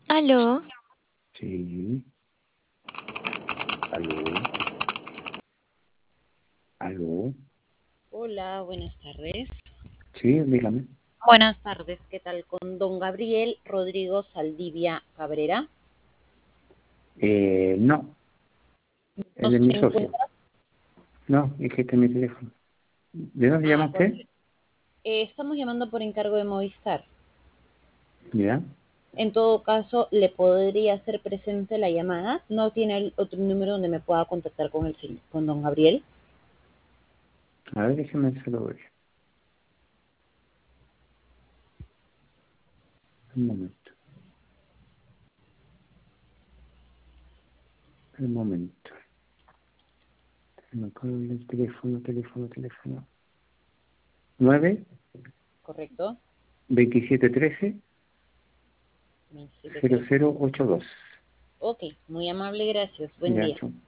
Aló, Sí, aló, aló. Hola, buenas tardes. Sí, dígame. Buenas tardes, ¿qué tal? Con don Gabriel Rodrigo Saldivia Cabrera. No, ¿No él es se mi socio. encuentra? No, es que este es mi teléfono. ¿De dónde llama Ah, usted? perfecto. Estamos llamando por encargo de Movistar. Ya. En todo caso, le podría hacer presente la llamada. ¿No tiene otro número donde me pueda contactar con con don Gabriel? A ver, déjeme hacerlo ver. Un momento, un momento. Me acuerdo el teléfono. 9 ¿Correcto? 27 13 2713. 0082. Ok, muy amable, gracias. Buen Ya, día. chao.